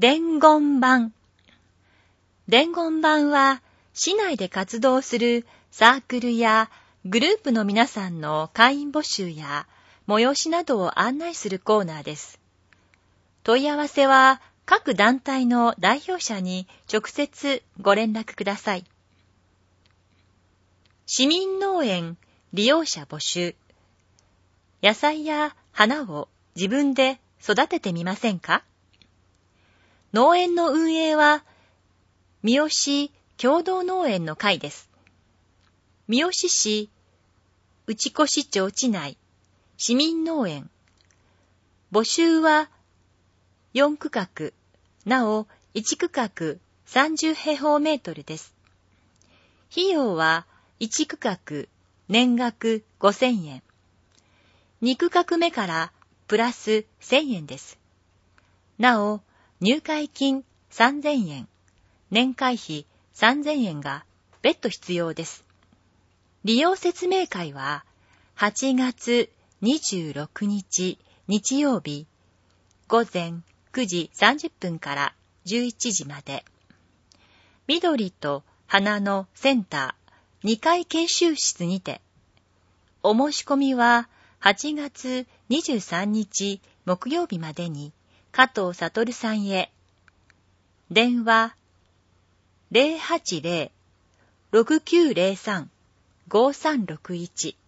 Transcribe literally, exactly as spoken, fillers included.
伝言板。伝言板は、市内で活動するサークルやグループの皆さんの会員募集や催しなどを案内するコーナーです。問い合わせは各団体の代表者に直接ご連絡ください。市民農園利用者募集。野菜や花を自分で育ててみませんか？農園の運営は三好共同農園の会です。三好市内越町地内市民農園。募集はよん区画、なおいち区画さんじゅう平方メートルです。費用はいち区画年額ごせんえん。に区画目からプラスせんえんです。なお、入会金さんぜんえん、年会費さんぜんえんが別途必要です。利用説明会ははちがつにじゅうろくにち日曜日午前くじさんじゅっぷんからじゅういちじまで。緑と花のセンターにかい研修室にて。お申し込みははちがつにじゅうさんにち木曜日までに加藤悟さんへ。電話ゼロはちゼロ ろくきゅうゼロさん ごさんろくいち